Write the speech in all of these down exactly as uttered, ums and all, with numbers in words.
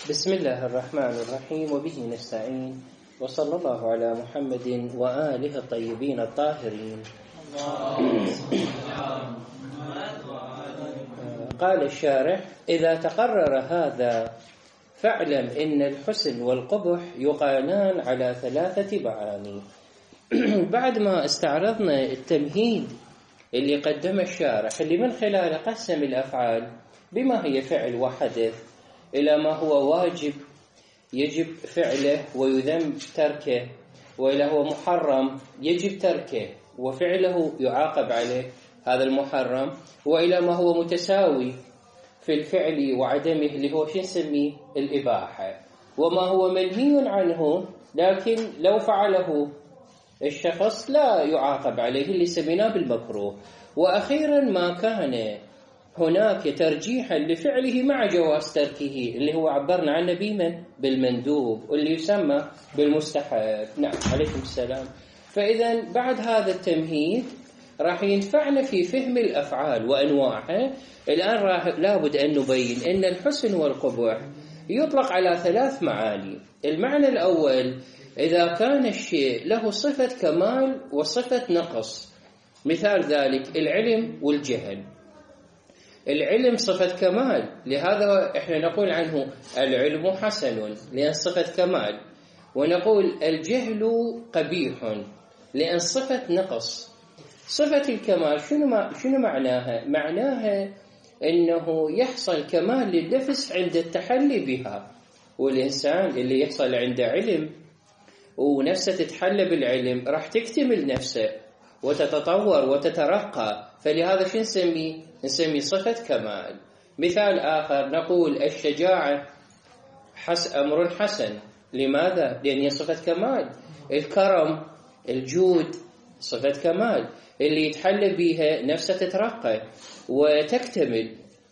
بسم الله الرحمن الرحيم وبه نستعين وصلى الله على محمد وآله الطيبين الطاهرين. قال الشارح: إذا تقرر هذا فاعلم إن الحسن والقبح يقالان على ثلاثة معاني. بعد ما استعرضنا التمهيد اللي قدم الشارح اللي من خلاله قسم الأفعال بما هي فعل وحدث إلى ما هو واجب يجب فعله ويذم تركه، وإلى هو محرم يجب تركه وفعله يعاقب عليه هذا المحرم، وإلى ما هو متساوي في الفعل وعدمه اللي هو شو نسميه الإباحة، وما هو منهي عنه لكن لو فعله الشخص لا يعاقب عليه اللي سميناه بالمكروه، وأخيرا ما كان هناك ترجيحا لفعله مع جواز تركه اللي هو عبرنا عنه بمن بالمندوب واللي يسمى بالمستحب. نعم عليكم السلام. فإذا بعد هذا التمهيد راح ينفعنا في فهم الأفعال وأنواعها. الآن راح لابد أن نبين أن الحسن والقبح يطلق على ثلاث معاني. المعنى الأول إذا كان الشيء له صفة كمال وصفة نقص، مثال ذلك العلم والجهل. العلم صفة كمال، لهذا احنا نقول عنه العلم حسن لأن صفة كمال، ونقول الجهل قبيح لأن صفة نقص. صفة الكمال شنو ما شنو معناها؟ معناها انه يحصل كمال للنفس عند التحلي بها، والإنسان اللي يحصل عنده علم ونفسه تتحلى بالعلم راح تكتمل نفسه وتتطور وتترقى، فلهذا شو نسميه؟ نسمي صفة كمال. مثال آخر نقول الشجاعة حس أمر حسن، لماذا؟ لأن هي صفة كمال. الكرم الجود صفة كمال، اللي يتحلى بها نفسه تترقى وتكتمل.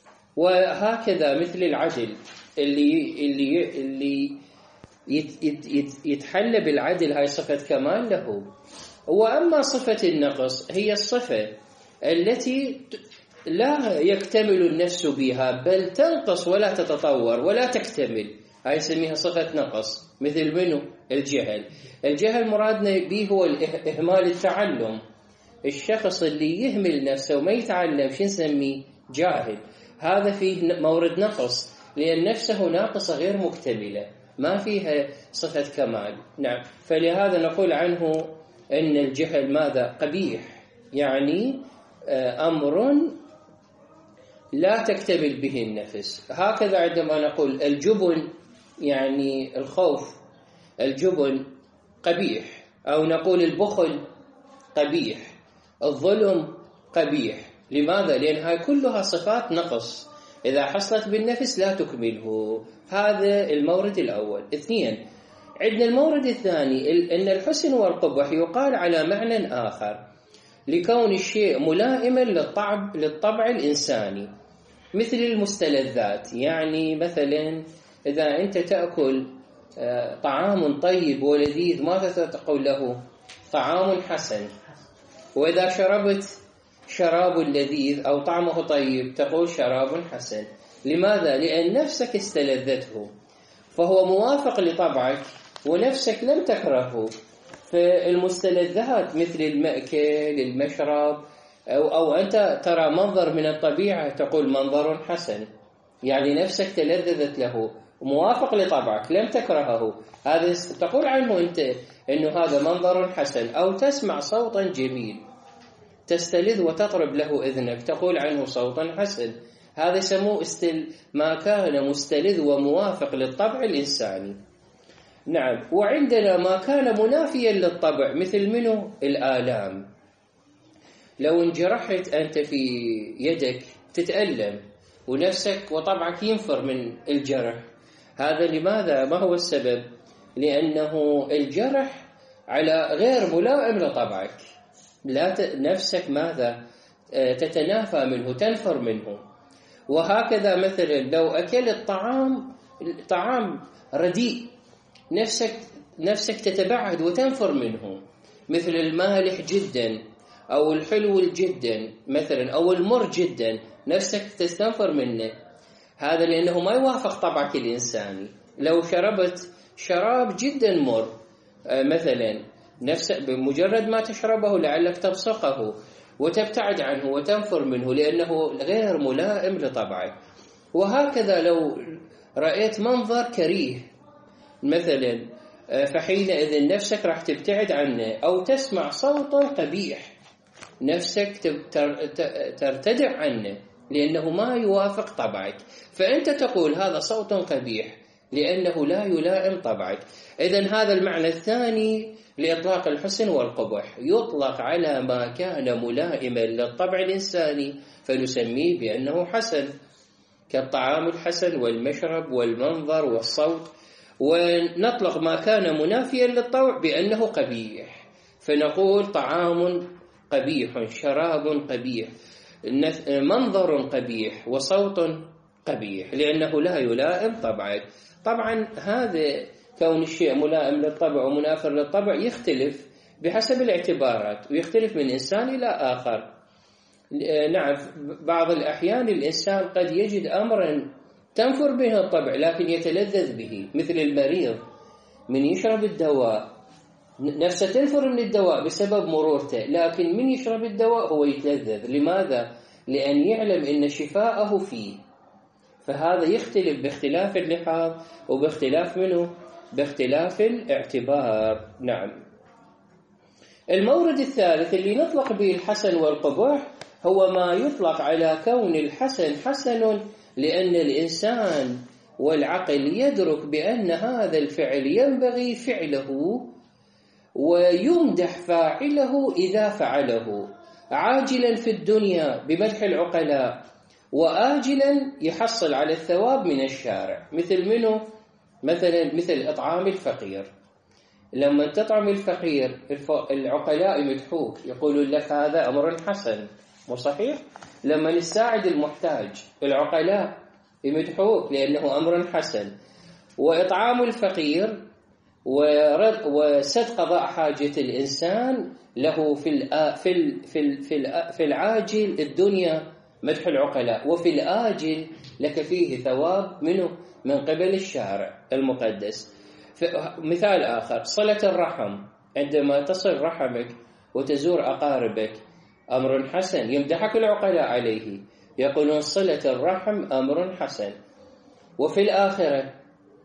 وهكذا مثل العدل، اللي اللي اللي يت يت يتحلى بالعدل هاي صفة كمال له. وأما صفة النقص هي الصفة التي لا يكتمل النفس بها بل تنقص ولا تتطور ولا تكتمل، هاي نسميها صفة نقص. مثل منه الجهل. الجهل مرادنا به هو إهمال التعلم. الشخص اللي يهمل نفسه وما يتعلم شو نسميه؟ جاهل. هذا فيه مورد نقص لأن نفسه ناقصة غير مكتملة، ما فيها صفة كمال. نعم، فلهذا نقول عنه أن الجهل ماذا؟ قبيح، يعني أمر لا تكتمل به النفس. هكذا عندما نقول الجبن يعني الخوف، الجبن قبيح، أو نقول البخل قبيح، الظلم قبيح. لماذا؟ لأن هاي كلها صفات نقص إذا حصلت بالنفس لا تكمله. هذا المورد الأول. اثنين، عندنا المورد الثاني أن الحسن والقبح يقال على معنى آخر لكون الشيء ملائما للطبع, للطبع الإنساني، مثل المستلذات. يعني مثلا إذا أنت تأكل طعام طيب ولذيذ ما تقول له طعام حسن، وإذا شربت شراب لذيذ أو طعمه طيب تقول شراب حسن. لماذا؟ لأن نفسك استلذته، فهو موافق لطبعك ونفسك لم تكرهه. فالمستلذات مثل المأكل المشرب أو, أو أنت ترى منظر من الطبيعة تقول منظر حسن، يعني نفسك تلذذت له موافق لطبعك لم تكرهه، هذا تقول عنه أنت إنه هذا منظر حسن. أو تسمع صوتا جميل تستلذ وتطرب له إذنك تقول عنه صوتا حسن، هذا يسموه استل ما كان مستلذ وموافق للطبع الإنساني. نعم. وعندنا ما كان منافيا للطبع مثل منه الآلام. لو انجرحت أنت في يدك تتألم ونفسك وطبعك ينفر من الجرح، هذا لماذا؟ ما هو السبب؟ لأنه الجرح على غير ملائم لطبعك، لا ت... نفسك ماذا؟ تتنافى منه تنفر منه. وهكذا مثلا لو أكلت طعام طعام رديء نفسك نفسك تتبعد وتنفر منه، مثل المالح جدا أو الحلو جدا مثلا أو المر جدا، نفسك تستنفر منه. هذا لأنه ما يوافق طبعك الإنساني. لو شربت شراب جدا مر مثلا، نفس بمجرد ما تشربه لعلك تبصقه وتبتعد عنه وتنفر منه لأنه غير ملائم لطبعك. وهكذا لو رأيت منظر كريه مثلا، فحينئذ نفسك راح تبتعد عنه، أو تسمع صوت قبيح نفسك ترتدع عنه لأنه ما يوافق طبعك، فأنت تقول هذا صوت قبيح لأنه لا يلائم طبعك. إذن هذا المعنى الثاني لإطلاق الحسن والقبح، يطلق على ما كان ملائما للطبع الإنساني فنسميه بأنه حسن، كالطعام الحسن والمشرب والمنظر والصوت. ونطلق ما كان منافيا للطوع بأنه قبيح، فنقول طعام قبيح، شراب قبيح، منظر قبيح، وصوت قبيح، لأنه لا يلائم طبعك. طبعا هذا كون الشيء ملائم للطبع ومنافر للطبع يختلف بحسب الاعتبارات، ويختلف من إنسان إلى آخر. نعم، بعض الأحيان الإنسان قد يجد أمرا تنفر به الطبع لكن يتلذذ به، مثل المريض من يشرب الدواء نفسه تنفر من الدواء بسبب مرورته، لكن من يشرب الدواء هو يتلذذ. لماذا؟ لأن يعلم أن شفاءه فيه. فهذا يختلف باختلاف اللحاظ وباختلاف منه باختلاف الاعتبار. نعم. المورد الثالث اللي نطلق به الحسن والقبح هو ما يطلق على كون الحسن حسن لأن الإنسان والعقل يدرك بأن هذا الفعل ينبغي فعله، ويمدح فاعله إذا فعله، عاجلا في الدنيا بمدح العقلاء، وآجلا يحصل على الثواب من الشارع. مثل منه؟ مثلا مثل إطعام الفقير. لما تطعم الفقير العقلاء يمدحوك، يقولون لك هذا أمر حسن، مو صحيح؟ لما نساعد المحتاج العقلاء يمدحوك لأنه أمر حسن. وإطعام الفقير وسد قضاء حاجة الإنسان له في في في في العاجل الدنيا مدح العقلاء، وفي الآجل لك فيه ثواب منه من قبل الشارع المقدس. مثال آخر، صلة الرحم، عندما تصل رحمك وتزور أقاربك أمر حسن، يمدحك العقلاء عليه، يقولون صلة الرحم أمر حسن. وفي الآخرة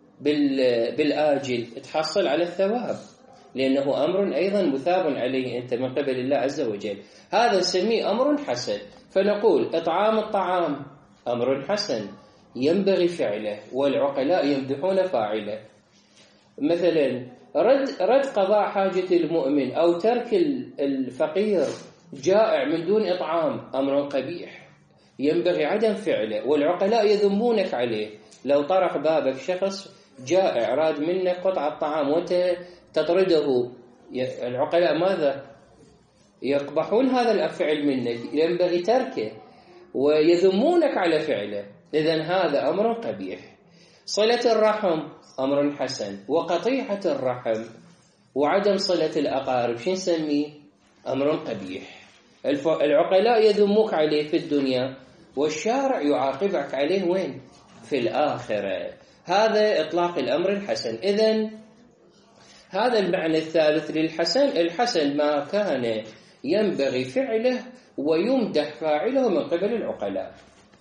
بالآجل تحصل على الثواب لأنه أمر أيضا مثاب عليه أنت من قبل الله عز وجل، هذا نسميه أمر حسن. فنقول إطعام الطعام أمر حسن ينبغي فعله والعقلاء يمدحون فاعله. مثلا رد, رد قضاء حاجة المؤمن أو ترك الفقير جائع من دون إطعام أمر قبيح ينبغي عدم فعله، والعقلاء يذمونك عليه. لو طرق بابك شخص جائع راد منك قطعة طعام وانت تطرده، العقلاء ماذا؟ يقبحون هذا الفعل منك، ينبغي تركه، ويذمونك على فعله. إذن هذا أمر قبيح. صلة الرحم أمر حسن، وقطيعة الرحم وعدم صلة الأقارب شو نسميه؟ أمر قبيح. العقلاء يذموك عليه في الدنيا والشارع يعاقبك عليه وين؟ في الآخرة. هذا إطلاق الأمر الحسن. إذن هذا المعنى الثالث للحسن، الحسن ما كان ينبغي فعله ويمدح فاعله من قبل العقلاء،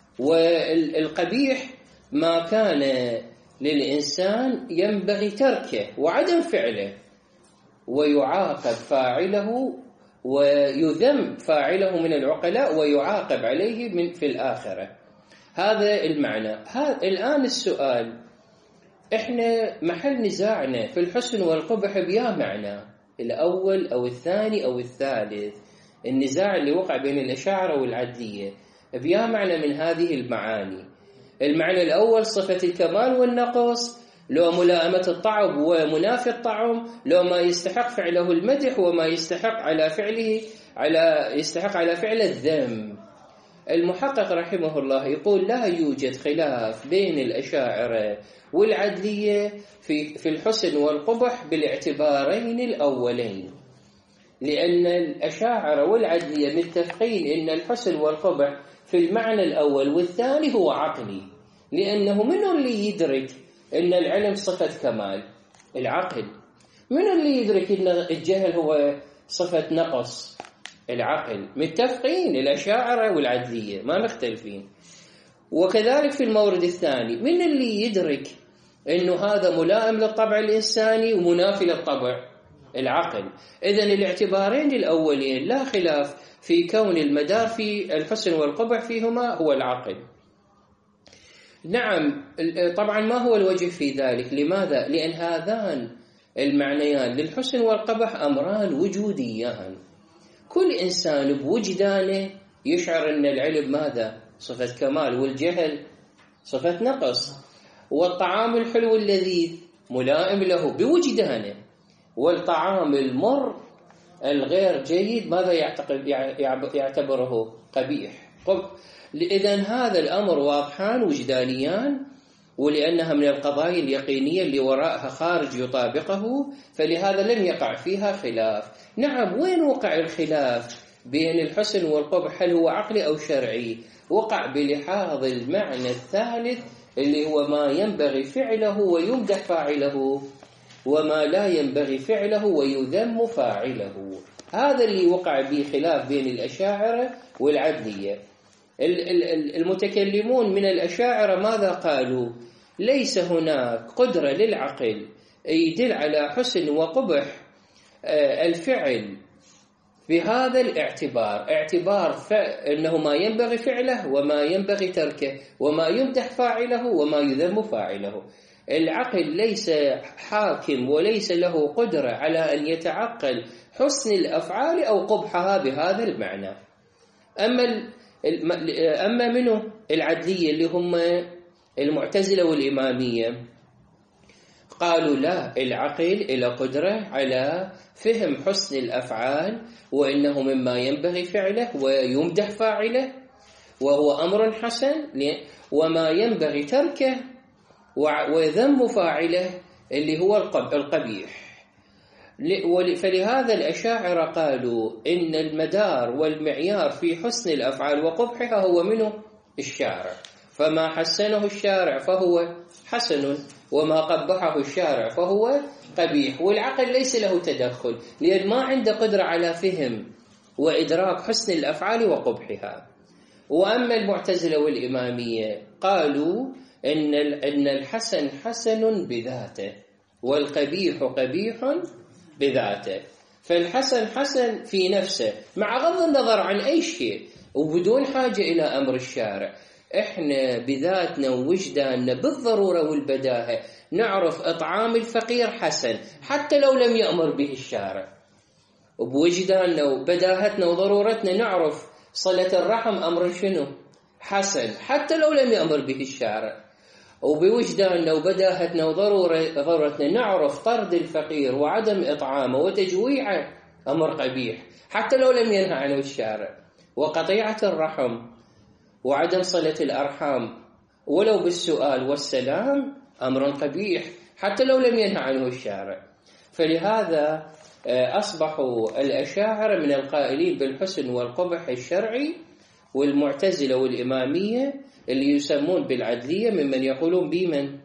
والقبيح ما كان للإنسان ينبغي تركه وعدم فعله ويعاقب فاعله، ويذم فاعله من العقلاء ويعاقب عليه من في الآخرة. هذا المعنى. هذا الآن السؤال، إحنا محل نزاعنا في الحسن والقبح بيا معنى، الأول أو الثاني أو الثالث. النزاع اللي وقع بين الأشاعرة والعدلية بيا معنى من هذه المعاني. المعنى الأول صفة الكمال والنقص، لو ملائمة الطعم ومنافي الطعم، لو ما يستحق فعله المدح وما يستحق على فعله على يستحق على فعل الذم. المحقق رحمه الله يقول لا يوجد خلاف بين الأشاعرة والعدلية في في الحسن والقبح بالاعتبارين الأولين، لأن الأشاعرة والعدلية متفقين أن الحسن والقبح في المعنى الأول والثاني هو عقلي، لأنه منه اللي يدرك إن العلم صفة كمال؟ العقل. من اللي يدرك أن الجهل هو صفة نقص؟ العقل. متفقين الأشاعرة والعدلية ما مختلفين. وكذلك في المورد الثاني، من اللي يدرك أنه هذا ملائم للطبع الإنساني ومنافي للطبع؟ العقل. إذن الاعتبارين الأولين لا خلاف في كون المدار في الحسن والقبح فيهما هو العقل. نعم، طبعا ما هو الوجه في ذلك؟ لماذا؟ لأن هذان المعنيان للحسن والقبح أمران وجوديان. كل إنسان بوجدانه يشعر أن العلم ماذا؟ صفة كمال، والجهل صفة نقص. والطعام الحلو اللذيذ ملائم له بوجدانه، والطعام المر الغير جيد ماذا يعتقد يعتبره قبيح. إذن هذا الأمر واضحان وجدانيان، ولأنها من القضايا اليقينية اللي وراءها خارج يطابقه، فلهذا لم يقع فيها خلاف. نعم، وين وقع الخلاف بين الحسن والقبح؟ هل هو عقلي أو شرعي؟ وقع بلحاظ المعنى الثالث اللي هو ما ينبغي فعله ويمدح فاعله، وما لا ينبغي فعله ويذم فاعله. هذا اللي وقع به خلاف بين الأشاعرة والعدلية. المتكلمون من الأشاعرة ماذا قالوا؟ ليس هناك قدرة للعقل يدل على حسن وقبح الفعل بهذا الاعتبار، اعتبار أنه ما ينبغي فعله وما ينبغي تركه، وما يمدح فاعله وما يذم فاعله. العقل ليس حاكم وليس له قدرة على أن يتعقل حسن الأفعال أو قبحها بهذا المعنى. أما أما منه العدلية اللي هم المعتزلة والإمامية قالوا لا، العقل إلى قدرة على فهم حسن الأفعال، وإنه مما ينبغي فعله ويمدح فاعله وهو أمر حسن، وما ينبغي تركه وذم فاعله اللي هو القبيح. فلهذا الأشاعرة قالوا إن المدار والمعيار في حسن الأفعال وقبحها هو منه الشارع، فما حسنه الشارع فهو حسن، وما قبحه الشارع فهو قبيح. والعقل ليس له تدخل، لأن ما عنده قدرة على فهم وإدراك حسن الأفعال وقبحها. وأما المعتزلة والإمامية قالوا إن إن الحسن حسن بذاته والقبيح قبيح بذاته. فالحسن حسن في نفسه مع غض النظر عن أي شيء وبدون حاجة إلى أمر الشارع. إحنا بذاتنا ووجداننا بالضرورة والبداهة نعرف إطعام الفقير حسن حتى لو لم يأمر به الشارع، وبوجداننا وبداهتنا وضرورتنا نعرف صلة الرحم أمر شنو؟ حسن حتى لو لم يأمر به الشارع. وبوجداننا وبداهتنا وضرورتنا نعرف طرد الفقير وعدم إطعامه وتجويعه أمر قبيح حتى لو لم ينهى عنه الشارع. وقطيعة الرحم وعدم صلة الأرحام ولو بالسؤال والسلام أمر قبيح حتى لو لم ينهى عنه الشارع. فلهذا أصبحوا الأشاعرة من القائلين بالحسن والقبح الشرعي، والمعتزلة والإمامية اللي يسمون بالعدلية ممن يقولون بمن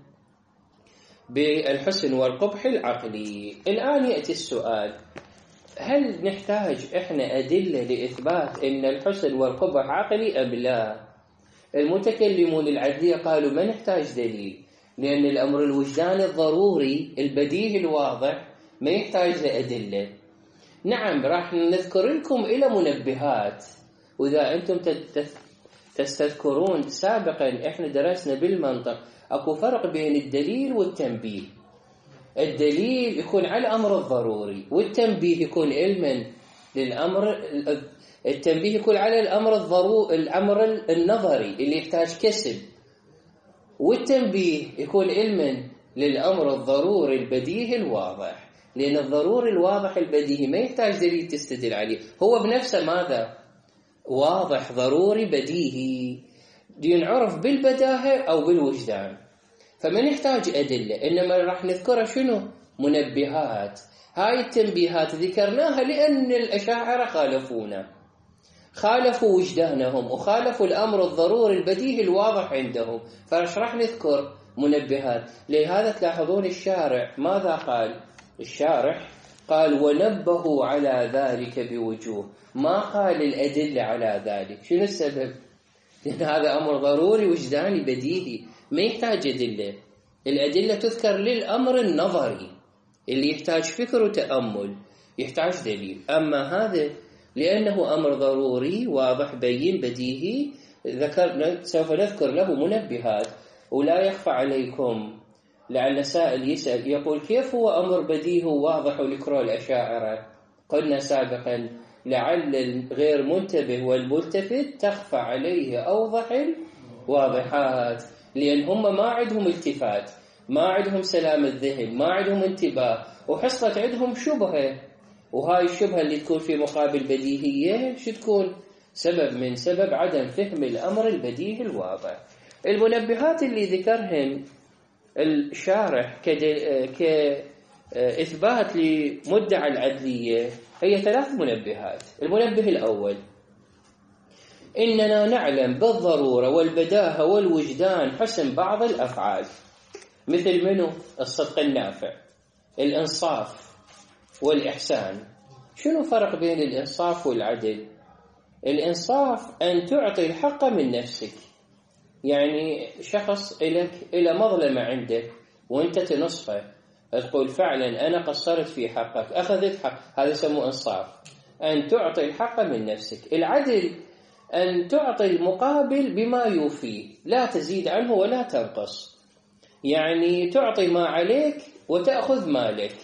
بالحسن والقبح العقلي. الآن يأتي السؤال، هل نحتاج إحنا أدلة لإثبات أن الحسن والقبح عقلي أم لا؟ المتكلمون العدلية قالوا ما نحتاج دليل، لأن الأمر الوجداني الضروري البديهي الواضح ما يحتاج لأدلة. نعم، راح نذكر لكم إلى منبهات، وإذا أنتم تستذكرون سابقا إحنا درسنا بالمنطق أكو فرق بين الدليل والتنبيه. الدليل يكون على الأمر الضروري، والتنبيه يكون علما للأمر. التنبيه يكون على الأمر الضروري، الأمر النظري اللي يحتاج كسب، والتنبيه يكون علما للأمر الضروري البديهي الواضح، لأن الضروري الواضح البديهي ما يحتاج دليل تستدل عليه، هو بنفسه ماذا؟ واضح ضروري بديهي ينعرف بالبداهة أو بالوجدان، فما نحتاج أدلة، إنما راح نذكرها شنو؟ منبهات. هاي التنبيهات ذكرناها لأن الأشاعرة خالفونا، خالفوا وجدانهم وخالفوا الأمر الضروري البديهي الواضح عندهم، فراح نذكر منبهات. لهذا تلاحظون الشارع ماذا قال؟ الشارح قال ونبهوا على ذلك بوجوه، ما قال الأدلة على ذلك. شنو السبب؟ لأن هذا أمر ضروري وجداني بديهي ما يحتاج أدلة. الأدلة تذكر للأمر النظري اللي يحتاج فكر وتأمل، يحتاج دليل. أما هذا لأنه أمر ضروري واضح بين بديهي ذكر سوف نذكر له منبهات. ولا يخفى عليكم لعل سائل يسأل يقول كيف هو أمر بديهي وواضح ولكرو الأشاعرة؟ قلنا سابقا لعل الغير منتبه والملتفت تخفى عليه أوضح الواضحات، لأن هم ما عندهم التفات، ما عندهم سلام الذهن، ما عندهم انتباه، وحصلت عندهم شبهة. وهاي الشبهة اللي تكون في مقابل بديهية شو تكون؟ سبب من سبب عدم فهم الأمر البديهي الواضح. المنبهات اللي ذكرهن الشارح كإثبات لمدعى العدلية هي ثلاث منبهات. المنبه الأول: إننا نعلم بالضرورة والبداهة والوجدان حسن بعض الأفعال، مثل منه؟ الصدق النافع، الإنصاف والإحسان. شنو فرق بين الإنصاف والعدل؟ الإنصاف أن تعطي الحق من نفسك، يعني شخص إلك إلى مظلمة عندك وأنت تنصفه، تقول فعلا أنا قصرت في حقك، أخذت حق، هذا يسموه إنصاف، أن تعطي الحق من نفسك. العدل أن تعطي المقابل بما يوفيه، لا تزيد عنه ولا تنقص، يعني تعطي ما عليك وتأخذ مالك،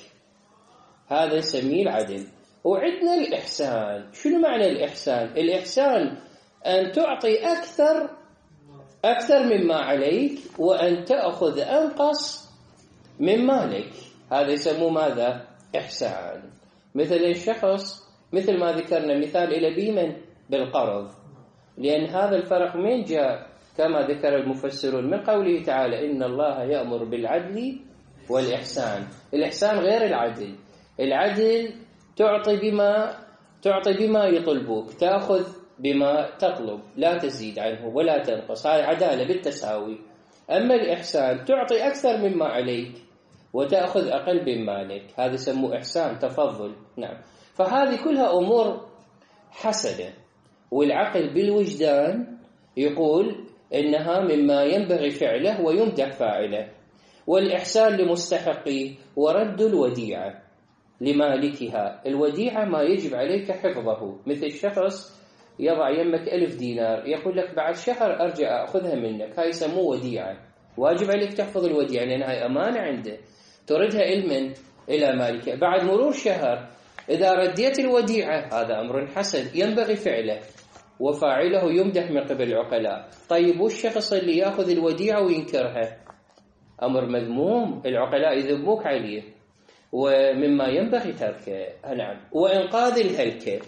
هذا نسميه العدل. وعندنا الإحسان. شنو معنى الإحسان؟ الإحسان أن تعطي أكثر أكثر مما عليك وأن تأخذ أنقص من مالك، هذا يسموه ماذا؟ إحسان. مثل الشخص مثل ما ذكرنا مثال إلى بيمن بالقرض، لأن هذا الفرق من جاء كما ذكر المفسرون من قوله تعالى إن الله يأمر بالعدل والإحسان. الإحسان غير العدل. العدل تعطي بما تعطي بما يطلبوك، تأخذ بما تطلب، لا تزيد عنه ولا تنقص، هاي عدالة بالتساوي. أما الإحسان تعطي أكثر مما عليك وتأخذ أقل من مالك، هذا يسموه إحسان، تفضل. نعم. فهذه كلها أمور حسنة، والعقل بالوجدان يقول إنها مما ينبغي فعله ويمدح فاعله. والإحسان لمستحقيه ورد الوديعة لمالكها. الوديعة ما يجب عليك حفظه، مثل شخص يضع يمك ألف دينار يقول لك بعد شهر أرجع أخذها منك، هاي يسموه وديعة، واجب عليك تحفظ الوديعة لأن هاي أمانة عنده تردها إلمن إلى مالكها. بعد مرور شهر إذا رديت الوديعة هذا أمر حسن ينبغي فعله وفاعله يمدح من قبل العقلاء. طيب والشخص اللي يأخذ الوديعة وينكرها أمر مذموم، العقلاء يذموك عليه ومما ينبغي تركه. نعم. وإنقاذ الهلكة،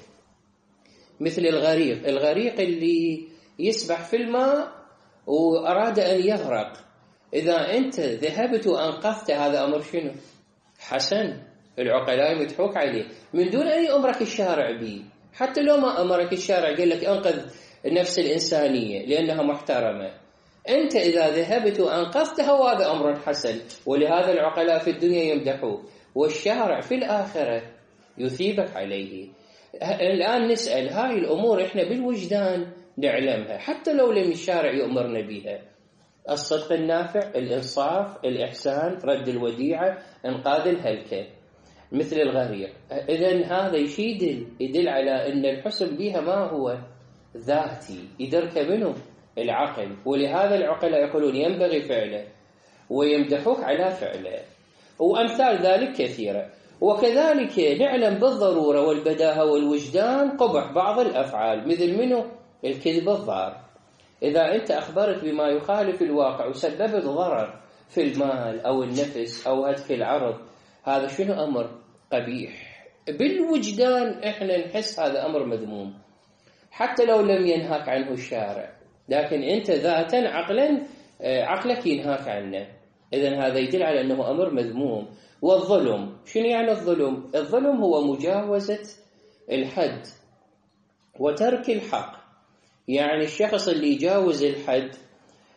مثل الغريق. الغريق اللي يسبح في الماء وأراد أن يغرق، إذا أنت ذهبت وأنقذت هذا أمر شنو؟ حسن، العقلاء يمدحوك عليه من دون أن يأمرك الشارع به. حتى لو ما أمرك الشارع قال لك أنقذ النفس الإنسانية لأنها محترمة، أنت إذا ذهبت وأنقذتها وهذا أمر حسن، ولهذا العقلاء في الدنيا يمدحوه والشارع في الآخرة يثيبك عليه. الآن نسأل هاي الأمور إحنا بالوجدان نعلمها حتى لو لم الشارع يأمرنا بها: الصدق النافع، الإنصاف، الإحسان، رد الوديعة، إنقاذ الهلكة، مثل الغريق. إذن هذا يشيدل يدل على أن الحسن بها ما هو ذاتي، يدرك منه العقل، ولهذا العقلاء يقولون ينبغي فعله ويمدحوك على فعله، وأمثال ذلك كثيرة. وكذلك نعلم بالضرورة والبداهة والوجدان قبح بعض الأفعال، مثل منه الكذب الضار. إذا أنت أخبرت بما يخالف الواقع وسببت ضرر في المال أو النفس أو هتك العرض، هذا شنو؟ أمر قبيح. بالوجدان إحنا نحس هذا أمر مذموم حتى لو لم ينهاك عنه الشارع، لكن أنت ذاتا عقلا عقلك ينهاك عنه. إذن هذا يدل على أنه أمر مذموم. والظلم، شنو يعني الظلم؟ الظلم هو مجاوزة الحد وترك الحق، يعني الشخص اللي يجاوز الحد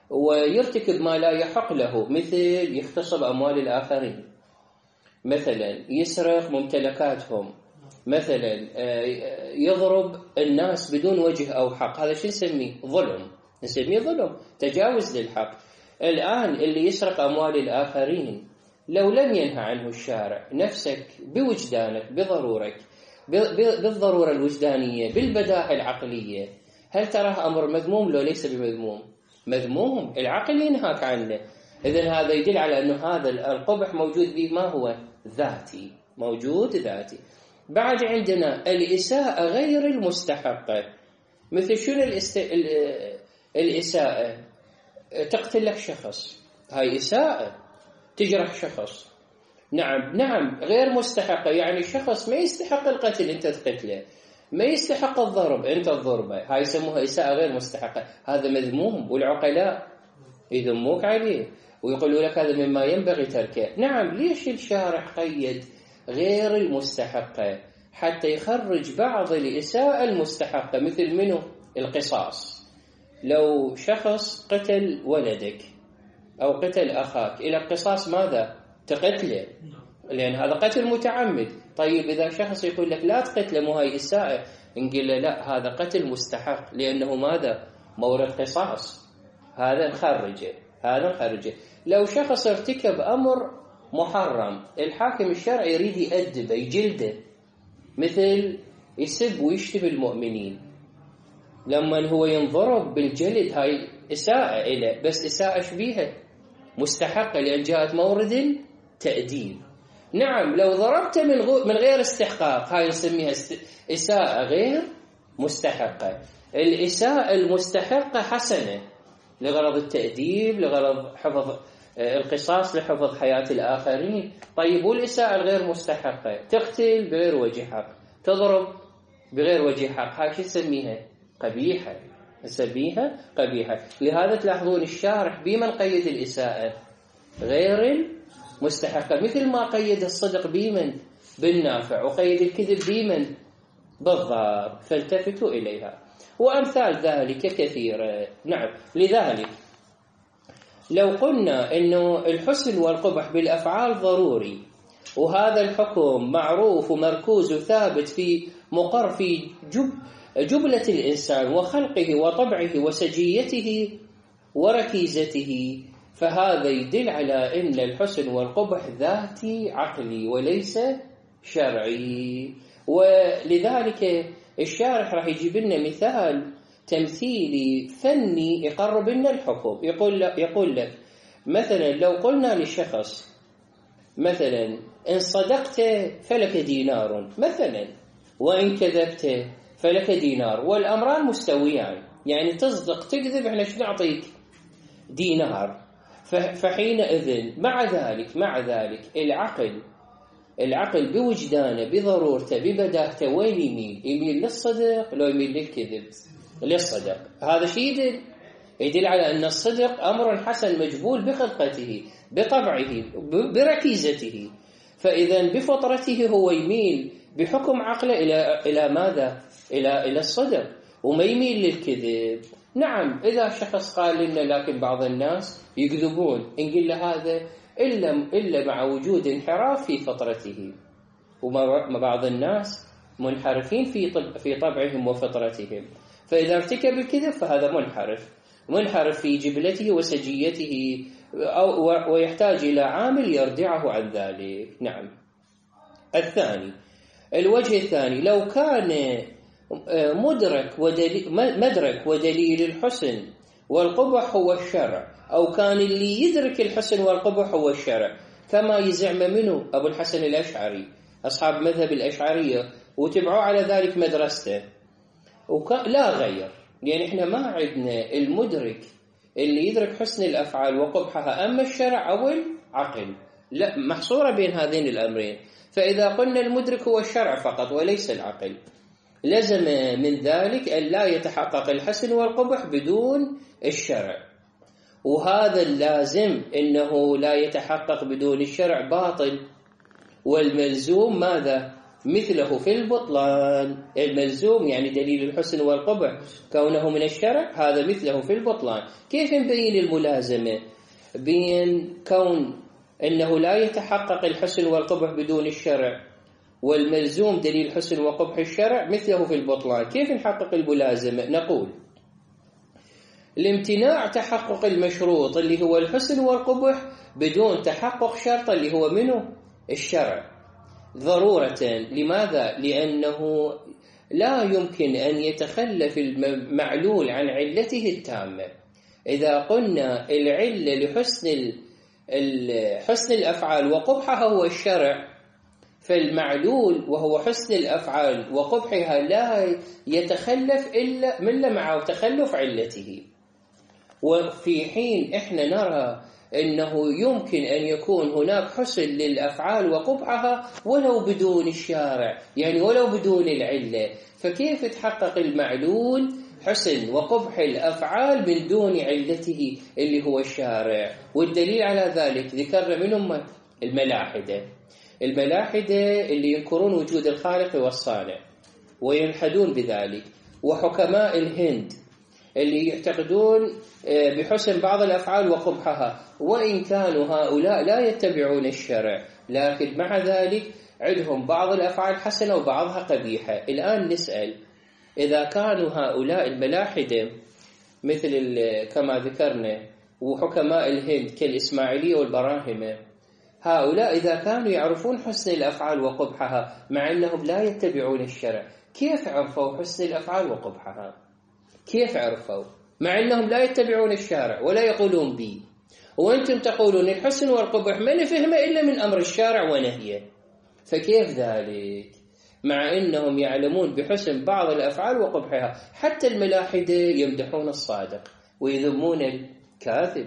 ويرتكب ما لا يحق له، مثل يغتصب أموال الآخرين، مثلا يسرق ممتلكاتهم، مثلا يضرب الناس بدون وجه أو حق، هذا شو نسميه؟ ظلم، نسميه ظلم، تجاوز للحق. الآن اللي يسرق أموال الآخرين لو لم ينهى عنه الشارع، نفسك بوجدانك بضرورك بالضرورة الوجدانية بالبداهة العقلية، هل تراه أمر مذموم لو ليس بمذموم؟ مذموم، العقل ينهاك عنه. إذن هذا يدل على أنه هذا القبح موجود به، ما هو؟ ذاتي، موجود ذاتي. بعد عندنا الإساءة غير المستحقة، مثل شنو الاست... الإساءة؟ تقتل لك شخص، هاي إساءة، تجرح شخص، نعم نعم غير مستحقة، يعني الشخص ما يستحق القتل أنت تقتله، ما يستحق الضرب أنت الضربة، هاي يسموها إساءة غير مستحقة، هذا مذموم، والعقلاء يذموك عليه ويقولوا لك هذا مما ينبغي تركه. نعم، ليش الشارع قيد غير المستحقة؟ حتى يخرج بعض الإساءة المستحقة، مثل منه؟ القصاص. لو شخص قتل ولدك أو قتل أخاك، إلى القصاص ماذا؟ تقتله، لأن هذا قتل متعمد. طيب إذا شخص يقول لك لا تقتله، مو هاي إساءة؟ نقول له لا، هذا قتل مستحق، لأنه ماذا؟ مورد قصاص، هذا نخرجه، هذا نخرجه. لو شخص ارتكب أمر محرم، الحاكم الشرعي يريد يأدبه، يجلده، مثل يسب ويشتم المؤمنين، لما هو ينضرب بالجلد، هاي إساءة إليه، بس إساءة شبيهة مستحقة، لأن جاءت مورد تأديب. نعم، لو ضربت من غير استحقاق، هاي نسميها إساءة غير مستحقة. الإساءة المستحقة حسنة لغرض التأديب، لغرض حفظ القصاص، لحفظ حياة الآخرين. طيب والإساءة الغير مستحقة؟ تقتل بغير وجه حق، تضرب بغير وجه حق، هاي شو نسميها؟ قبيحة، نسميها قبيحة. لهذا تلاحظون الشارح بمن قيد الإساءة؟ غير المستحقة، مثل ما قيد الصدق بمن؟ بالنافع، وقيد الكذب بمن؟ بالضار، فالتفتوا إليها. وأمثال ذلك كثيرة. نعم، لذلك لو قلنا إنه الحسن والقبح بالأفعال ضروري، وهذا الحكم معروف ومركوز وثابت في مقر في جب جبلة الإنسان وخلقه وطبعه وسجيته وركيزته، فهذا يدل على أن الحسن والقبح ذاتي عقلي وليس شرعي. ولذلك الشارح راح يجيب لنا مثال تمثيلي فني يقرب لنا الحكم. يقول يقول لك مثلا لو قلنا للشخص مثلا إن صدقت فلك دينار مثلا، وإن كذبت فلك دينار، والأمران مستويان، يعني تصدق تكذب احنا شو نعطيك؟ دينار. فحينئذ مع ذلك مع ذلك العقل العقل بوجدانه بضرورته ببداهته وين يميل؟ يميل للصدق لو يميل للكذب؟ للصدق. هذا شيء يدل يدل على أن الصدق أمر حسن مجبول بخلقته بطبعه بركيزته، فإذا بفطرته هو يميل بحكم عقله إلى إلى ماذا؟ إلى إلى الصدق، وما يميل للكذب. نعم، إذا شخص قال لنا لكن بعض الناس يكذبون، نقول له هذا إلا إلا مع وجود انحراف في فطرته، وما بعض الناس منحرفين في طب في طبعهم وفطرتهم، فإذا ارتكب الكذب فهذا منحرف منحرف في جبلته وسجيته، أو ويحتاج إلى عامل يردعه عن ذلك. نعم. الثاني، الوجه الثاني، لو كان مدرك ودليل مدرك ودليل الحسن والقبح هو الشرع، أو كان اللي يدرك الحسن والقبح هو الشرع، كما يزعم منه أبو الحسن الأشعري، أصحاب مذهب الأشعرية وتبعوا على ذلك مدرسته، لا غير، لأن يعني إحنا ما عندنا المدرك اللي يدرك حسن الأفعال وقبحها، أما الشرع أو العقل، لا، محصورة بين هذين الأمرين. فإذا قلنا المدرك هو الشرع فقط وليس العقل، لزم من ذلك أن لا يتحقق الحسن والقبح بدون الشرع، وهذا اللازم إنه لا يتحقق بدون الشرع باطل، والملزوم ماذا؟ مثله في البطلان. الملزوم يعني دليل الحسن والقبح كونه من الشرع، هذا مثله في البطلان. كيف نبين الملازمة بين كون أنه لا يتحقق الحسن والقبح بدون الشرع، والملزوم دليل حسن وقبح الشرع مثله في البطلان؟ كيف نحقق الملازمة؟ نقول الامتناع تحقق المشروط اللي هو الحسن والقبح بدون تحقق شرط اللي هو منه الشرع ضرورة. لماذا؟ لأنه لا يمكن أن يتخلف المعلول عن علته التامة. إذا قلنا العلة لحسن حسن الأفعال وقبحها هو الشرع، فالمعلول وهو حسن الأفعال وقبحها لا يتخلف إلا من مع تخلف علته. وفي حين إحنا نرى أنه يمكن أن يكون هناك حسن للأفعال وقبحها ولو بدون الشارع، يعني ولو بدون العلة، فكيف تحقق المعلول حسن وقبح الأفعال من دون علته اللي هو الشارع؟ والدليل على ذلك ذكرنا منهم الملاحدة. الملاحدة اللي ينكرون وجود الخالق والصانع ويلحدون بذلك، وحكماء الهند اللي يعتقدون بحسن بعض الأفعال وقبحها، وإن كانوا هؤلاء لا يتبعون الشرع، لكن مع ذلك عندهم بعض الأفعال حسنة وبعضها قبيحة. الآن نسأل، إذا كانوا هؤلاء الملاحدة مثل كما ذكرنا وحكماء الهند كالإسماعيلية والبراهمة، هؤلاء إذا كانوا يعرفون حسن الأفعال وقبحها مع أنهم لا يتبعون الشرع، كيف عرفوا حسن الأفعال وقبحها؟ كيف عرفوا مع أنهم لا يتبعون الشارع ولا يقولون به؟ وأنتم تقولون الحسن والقبح ما نفهمه إلا من أمر الشارع ونهيه، فكيف ذلك مع أنهم يعلمون بحسن بعض الأفعال وقبحها؟ حتى الملاحدة يمدحون الصادق ويذمون الكاذب،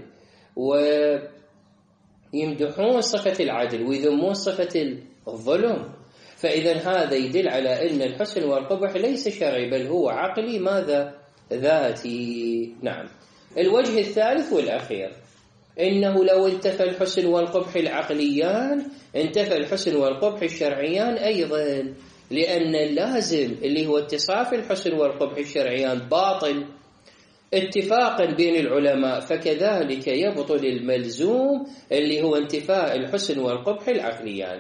ويمدحون صفة العدل ويذمون صفة الظلم. فإذا هذا يدل على أن الحسن والقبح ليس شرعي بل هو عقلي، ماذا؟ ذاتي. نعم. الوجه الثالث والأخير إنه لو انتفى الحسن والقبح العقليان انتفى الحسن والقبح الشرعيان أيضا، لأن اللازم اللي هو اتصاف الحسن والقبح الشرعيان باطل اتفاقا بين العلماء، فكذلك يبطل الملزوم اللي هو انتفاء الحسن والقبح العقليان.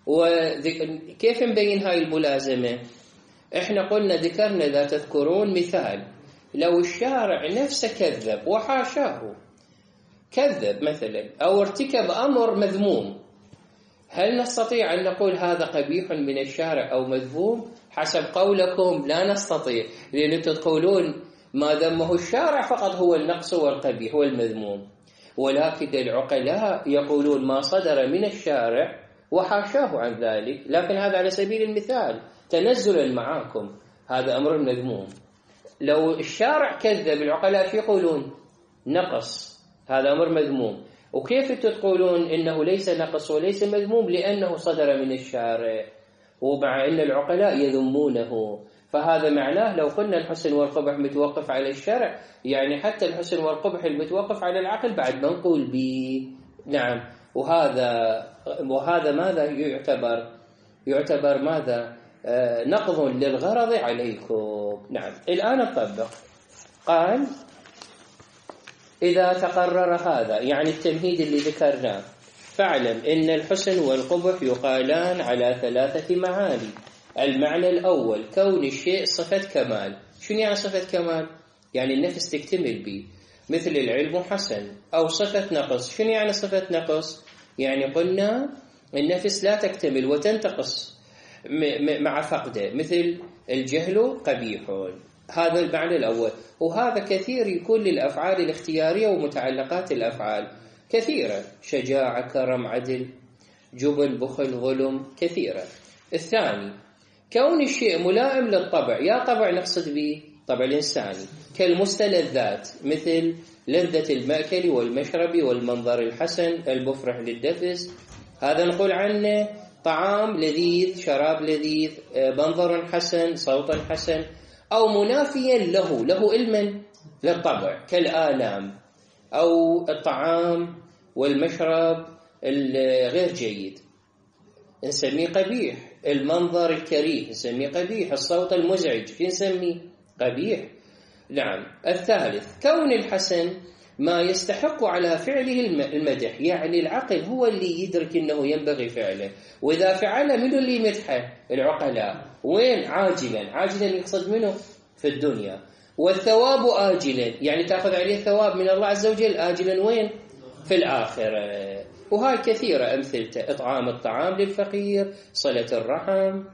وكيف نبين هاي الملازمة؟ احنا قلنا ذكرنا إذا تذكرون مثال، لو الشارع نفسه كذب وحاشاه كذب مثلا أو ارتكب أمر مذموم، هل نستطيع أن نقول هذا قبيح من الشارع أو مذموم؟ حسب قولكم لا نستطيع، لأن تقولون ما ذمه الشارع فقط هو النقص والقبيح والمذموم، ولكن العقلاء يقولون ما صدر من الشارع وحاشاه عن ذلك، لكن هذا على سبيل المثال تنزلا معاكم، هذا أمر مذموم. لو الشارع كذب العقلاء في يقولون نقص، هذا أمر مذموم. وكيف تقولون إنه ليس نقص وليس مذموم؟ لأنه صدر من الشارع، ومع أن العقلاء يذمونه. فهذا معناه لو قلنا الحسن والقبح متوقف على الشرع، يعني حتى الحسن والقبح المتوقف على العقل بعد ما نقول به. نعم. وهذا وهذا ماذا يعتبر؟ يعتبر ماذا؟ آه نقض للغرض عليكم. نعم. الآن نطبق. قال إذا تقرر هذا، يعني التمهيد اللي ذكرناه، فاعلم إن الحسن والقبح يقالان على ثلاثة معاني. المعنى الأول كون الشيء صفة كمال. شنو يعني صفة كمال؟ يعني النفس تكتمل به، مثل العلم حسن. أو صفة نقص. شنو يعني صفة نقص؟ يعني قلنا النفس لا تكتمل وتنتقص مع فقده، مثل الجهل قبيح. هذا المعنى الأول. وهذا كثير يكون للأفعال الاختيارية ومتعلقات الأفعال كثيرة، شجاعة، كرم، عدل، جبن، بخل، ظلم، كثيرة. الثاني كون الشيء ملائم للطبع. يا طبع نقصد به طبع الإنساني، كالمستلذات مثل لذة المأكل والمشرب والمنظر الحسن، المفرح للدفس، هذا نقول عنه طعام لذيذ، شراب لذيذ، منظر حسن، صوت حسن. أو منافيا له له علما للطبع كالآلام أو الطعام والمشرب الغير جيد، نسميه قبيح. المنظر الكريه نسميه قبيح، الصوت المزعج في نسميه قبيح. نعم. الثالث كون الحسن ما يستحق على فعله المدح، يعني العقل هو اللي يدرك أنه ينبغي فعله، وإذا فعله منه اللي يمدحه؟ العقلاء. وين؟ عاجلا، عاجلا يقصد منه في الدنيا، والثواب آجلا يعني تأخذ عليه ثواب من الله عز وجل، آجلا وين؟ في الآخرة. وهاي كثيرة أمثلته، إطعام الطعام للفقير، صلة الرحم.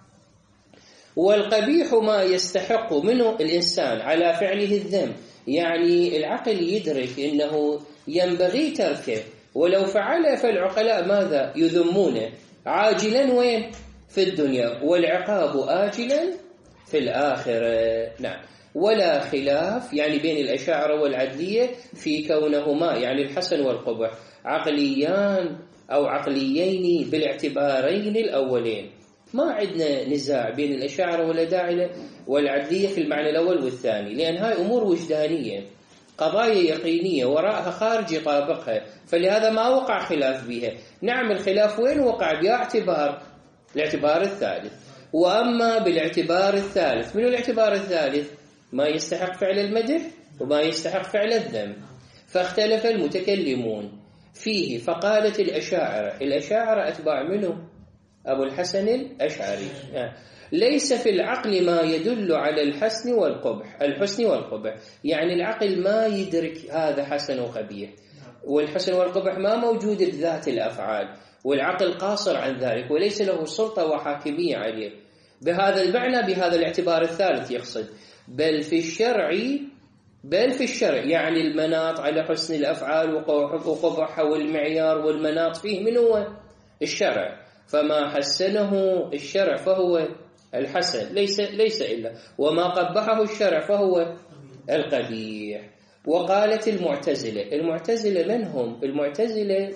والقبيح ما يستحق منه الإنسان على فعله الذنب، يعني العقل يدرك أنه ينبغي تركه، ولو فعله فالعقلاء ماذا؟ يذمونه، عاجلا وين؟ في الدنيا، والعقاب آجلا في الآخرة. نعم. ولا خلاف يعني بين الأشاعرة والعدلية في كونهما يعني الحسن والقبح عقليان أو عقليين بالاعتبارين الأولين. ما عندنا نزاع بين الأشاعرة والأداعلة والعدلية في المعنى الأول والثاني، لأن هاي أمور وجدانية، قضايا يقينية وراءها خارج يطابقها، فلهذا ما وقع خلاف بها. نعم الخلاف وين وقع؟ باعتبار الاعتبار الثالث. وأما بالاعتبار الثالث، من الاعتبار الثالث؟ ما يستحق فعل المدح وما يستحق فعل الذم. فاختلف المتكلمون فيه، فقالت الأشاعرة، الأشاعرة أتباع منه أبو الحسن الأشعري، ليس في العقل ما يدل على الحسن والقبح، الحسن والقبح، يعني العقل ما يدرك هذا حسن وقبيح، والحسن والقبح ما موجود بذات الأفعال، والعقل قاصر عن ذلك وليس له سلطة وحاكمية عليه. بهذا المعنى بهذا الاعتبار الثالث يقصد. بل في الشرع بل في الشرع يعني المناط على حسن الأفعال وقبحها والمعيار والمناط فيه من هو؟ الشرع. فما حسنه الشرع فهو الحسن، ليس ليس إلا، وما قبحه الشرع فهو القبيح. وقالت المعتزلة، المعتزلة من هم؟ المعتزلة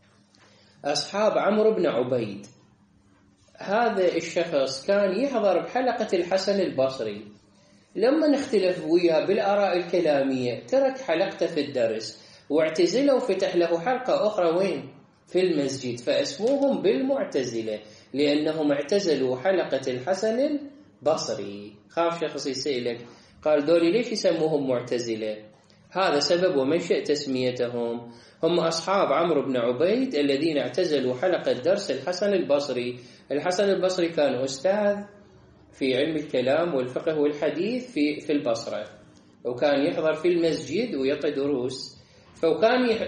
أصحاب عمرو بن عبيد. هذا الشخص كان يحضر بحلقة الحسن البصري، لما نختلف وياه بالآراء الكلامية ترك حلقته في الدرس واعتزله وفتح له حلقة أخرى وين؟ في المسجد، فاسموهم بالمعتزلة لأنهم اعتزلوا حلقة الحسن البصري. خاف شخص يسألك قال دولي ليش يسموهم معتزلة؟ هذا سبب ومنشأ تسميتهم، هم أصحاب عمرو بن عبيد الذين اعتزلوا حلقة درس الحسن البصري. الحسن البصري كان أستاذ في علم الكلام والفقه والحديث في في البصرة، وكان يحضر في المسجد ويعطي دروس، فكان يح...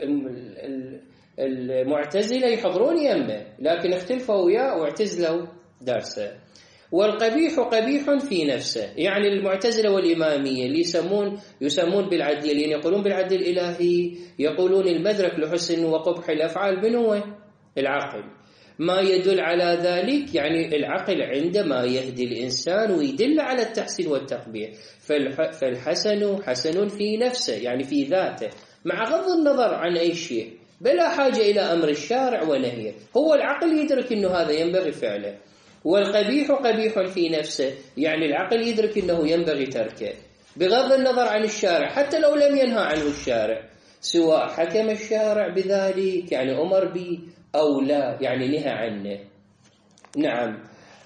المعتزلة يحضرون يمه، لكن اختلفوا وياه واعتزلوا درسه. والقبيح قبيح في نفسه، يعني المعتزلة والإمامية اللي يسمون يسمون بالعدل، اللي يقولون بالعدل الإلهي، يقولون المدرك لحسن وقبح الأفعال من هو؟ العقل. ما يدل على ذلك يعني العقل عندما يهدي الإنسان ويدل على التحسين والتقبيح، فالحسن حسن في نفسه يعني في ذاته، مع غض النظر عن أي شيء، بلا حاجة إلى أمر الشارع ونهيه، هو العقل يدرك أنه هذا ينبغي فعله. والقبيح قبيح في نفسه، يعني العقل يدرك أنه ينبغي تركه بغض النظر عن الشارع، حتى لو لم ينهى عنه الشارع، سواء حكم الشارع بذلك يعني أمر به أو لا يعني نهى عنه. نعم.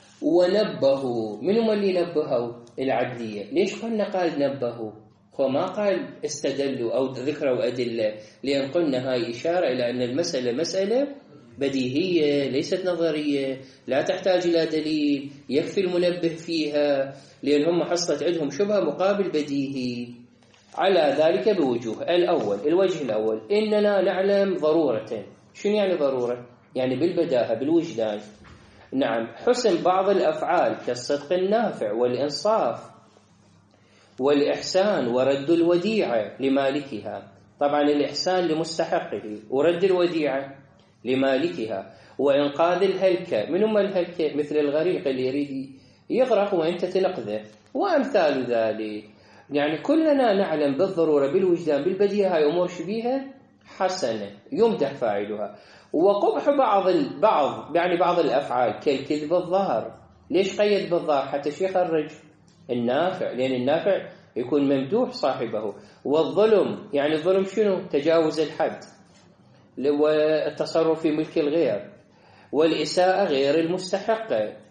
ونبهوا، من هم اللي نبهوا؟ العدلية. ليش قلنا قال نبهوا وما قال استدلوا أو ذكروا أدلة؟ لأن قلنا هاي إشارة إلى أن المسألة مسألة بديهية ليست نظرية، لا تحتاج إلى دليل، يكفي المنبه فيها، لأن هم حصلت عندهم شبهة مقابل بديهي. على ذلك بوجوه. الأول، الوجه الأول، إننا نعلم ضرورة. شنو يعني ضرورة؟ يعني بالبداهة بالوجدان. نعم. حسن بعض الأفعال كالصدق النافع والإنصاف والإحسان ورد الوديعة لمالكها، طبعا الإحسان لمستحقه ورد الوديعة لمالكها، وإنقاذ الهلكة. من هم الهلكة؟ مثل الغريق اللي يريد يغرق وأنت تنقذه وأمثال ذلك. يعني كلنا نعلم بالضرورة بالوجدان بالبديهة هاي أمور شبيهة حسنة يمدح فاعلها. وقبح بعض البعض يعني بعض الأفعال كالكذب الظاهر. ليش قيد بالظاهر؟ حتى شيء يخرج النافع، لأن النافع يكون ممدوح صاحبه. والظلم يعني الظلم شنو؟ تجاوز الحد والتصرف في ملك الغير، والإساءة غير المستحقة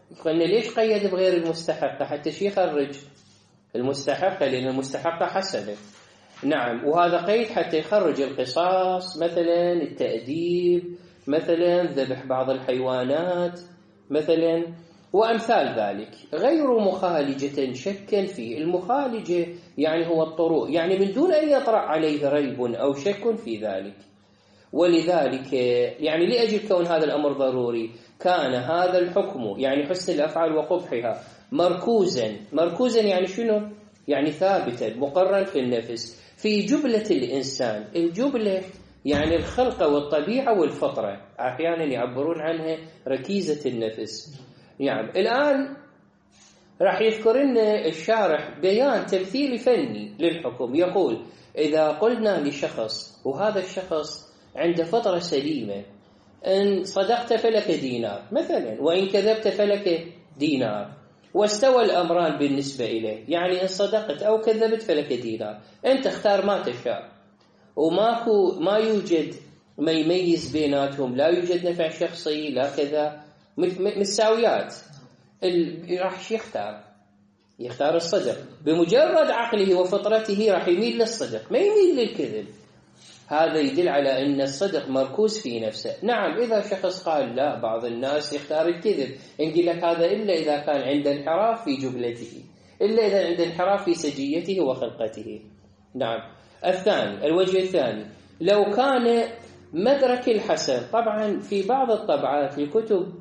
قلنا ليش قيد بغير المستحقة؟ حتى شي يخرج المستحقة، لأن المستحقة حسنة. نعم، وهذا قيد حتى يخرج القصاص مثلا، التأديب مثلا، ذبح بعض الحيوانات مثلا، وأمثال ذلك، غير مخالجة شكا فيه. المخالجة يعني هو الطروء، يعني من دون أن يطرأ عليه ريب أو شك في ذلك. ولذلك يعني لأجل كون هذا الأمر ضروري كان هذا الحكم يعني حسن الأفعال وقبحها مركوزا، مركوزا يعني شنو؟ يعني ثابتا مقرا في النفس في جبلة الإنسان. الجبلة يعني الخلقة والطبيعة والفطرة، أحيانا يعبرون عنها ركيزة النفس. نعم، الآن راح يذكر لنا الشارح بيان تمثيلي فني للحكم، يقول إذا قلنا لشخص وهذا الشخص عنده فطرة سليمة، إن صدقت فلك دينار مثلا، وإن كذبت فلك دينار، واستوى الأمران بالنسبة إليه، يعني إن صدقت أو كذبت فلك دينار، أنت اختار ما تشاء، وماكو ما يوجد ما يميز بيناتهم، لا يوجد نفع شخصي لا كذا، متساويات. راح يختار يختار الصدق بمجرد عقله وفطرته، راح يميل للصدق ما يميل للكذب. هذا يدل على أن الصدق مركوز في نفسه. نعم، إذا شخص قال لا، بعض الناس يختار الكذب، نقول لك هذا إلا إذا كان عند انحراف في جبلته، إلا إذا عند انحراف في سجيته وخلقته. نعم. الثاني، الوجه الثاني، لو كان مدرك الحسن، طبعا في بعض الطبعات لكتب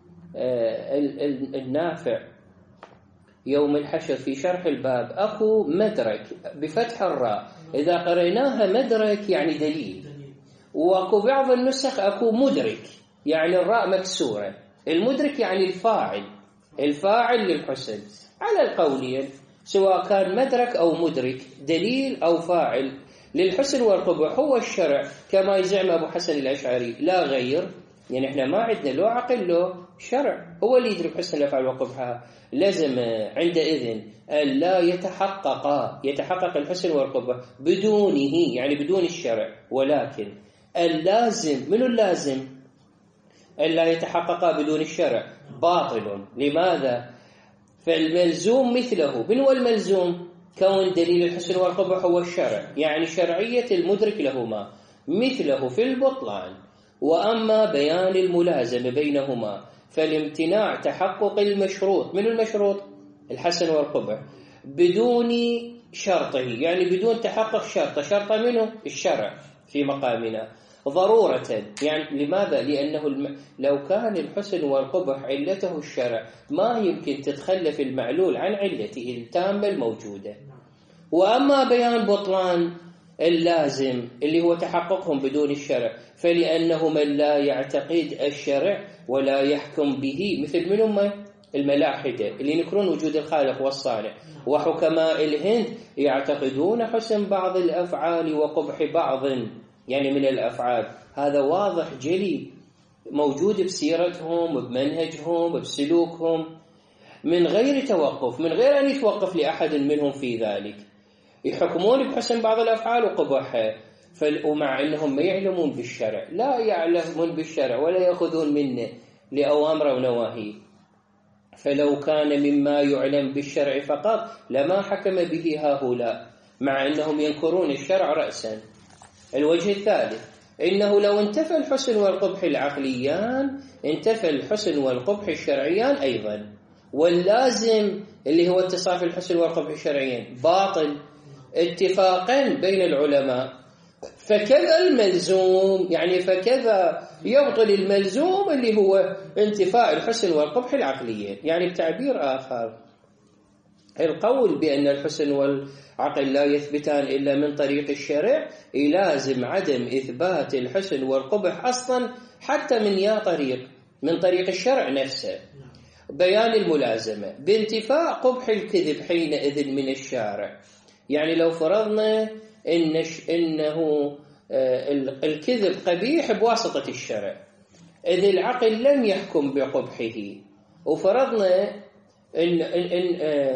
النافع يوم الحشر في شرح الباب أكو مدرك بفتح الراء، إذا قريناها مدرك يعني دليل، وأكو بعض النسخ أكو مدرك يعني الراء مكسورة. المدرك يعني الفاعل، الفاعل للحسن على القولين، سواء كان مدرك أو مدرك، دليل أو فاعل للحسن والقبح. هو الشرع كما يزعم أبو حسن الأشعري لا غير، يعني إحنا ما عندنا لو عقل له شرع، هو اللي يدرك حسن الأفعال وقبحها. لازم عندئذ أن لا يتحقق يتحقق الحسن والقبح بدونه، يعني بدون الشرع، ولكن اللازم، من اللازم أن لا يتحقق بدون الشرع باطل. لماذا؟ فالملزوم مثله. من هو الملزوم؟ كون دليل الحسن والقبح هو الشرع، يعني شرعية المدرك لهما مثله في البطلان. وأما بيان الملازمة بينهما فالامتناع تحقق المشروط. من المشروط؟ الحسن والقبح بدون شرطه، يعني بدون تحقق شرطه. شرطه منه الشرع في مقامنا ضرورة. يعني لماذا؟ لأنه الم... لو كان الحسن والقبح علته الشرع ما يمكن تتخلف المعلول عن علته التامة الموجودة. وأما بيان بطلان اللازم اللي هو تحققهم بدون الشرع، فلأنه من لا يعتقد الشرع ولا يحكم به، مثل من هم الملاحدة اللي ينكرون وجود الخالق والصالح، وحكماء الهند يعتقدون حسن بعض الأفعال وقبح بعض يعني من الأفعال. هذا واضح جلي موجود بسيرتهم، بمنهجهم، بسلوكهم، من غير توقف، من غير أن يتوقف لأحد منهم في ذلك. يحكمون بحسن بعض الأفعال وقبحها، ومع أنهم ما يعلمون بالشرع، لا يعلمون بالشرع ولا يأخذون منه لأوامر ونواهي. فلو كان مما يعلم بالشرع فقط لما حكم به هؤلاء، مع أنهم ينكرون الشرع رأسا. الوجه الثالث، إنه لو انتفى الحسن والقبح العقليان انتفى الحسن والقبح الشرعيان أيضا. واللازم اللي هو اتصاف الحسن والقبح الشرعيين باطل اتفاقا بين العلماء. فكذا الملزوم، يعني فكذا يبطل الملزوم اللي هو انتفاء الحسن والقبح العقليين. يعني بتعبير آخر، القول بأن الحسن والعقل لا يثبتان إلا من طريق الشرع يلازم عدم إثبات الحسن والقبح أصلا حتى من يا طريق من طريق الشرع نفسه. بيان الملازمة بانتفاء قبح الكذب حينئذ من الشارع. يعني لو فرضنا إن إنه الكذب قبيح بواسطة الشرع، إذ العقل لم يحكم بقبحه، وفرضنا إن إن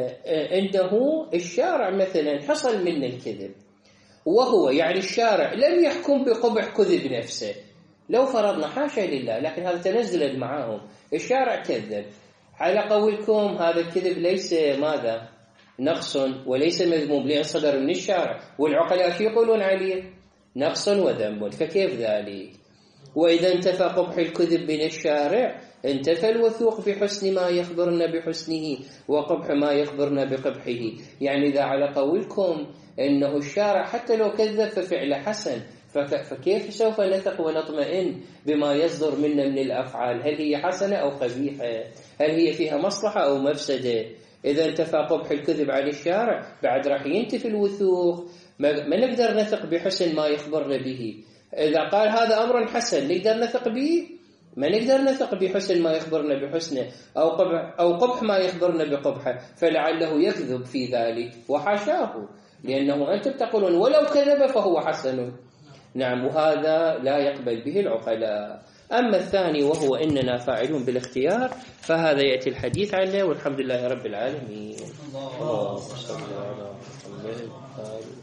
إنه الشارع مثلا حصل منه الكذب، وهو يعني الشارع لم يحكم بقبح كذب نفسه. لو فرضنا حاشا لله، لكن هذا تنزل معاهم، الشارع كذب، على قولكم هذا الكذب ليس ماذا نقص وليس مذموم لأن صدر من الشارع، والعقلاء شو يقولون عليه؟ نقص وذنب، فكيف ذلك؟ وإذا انتفى قبح الكذب من الشارع انتفى الوثوق بحسن ما يخبرنا بحسنه وقبح ما يخبرنا بقبحه. يعني إذا على قولكم إنه الشارع حتى لو كذب ففعل حسن، فكيف سوف نثق ونطمئن بما يصدر منا من الأفعال؟ هل هي حسنة أو قبيحة؟ هل هي فيها مصلحة أو مفسدة؟ إذا انتفى قبح الكذب عن الشارع بعد راح ينتفي الوثوق، ما نقدر نثق بحسن ما يخبرنا به. إذا قال هذا أمر حسن نقدر نثق به؟ ما نقدر نثق بحسن ما يخبرنا بحسنه أو قبح, أو قبح ما يخبرنا بقبحه، فلعله يكذب في ذلك وحاشاه، لأنه أنتم تقولون ولو كذب فهو حسن. نعم، وهذا لا يقبل به العقلاء. أما الثاني وهو إننا فاعلون بالاختيار فهذا يأتي الحديث عنه، والحمد لله رب العالمين. الله صلى الله عليه وسلم.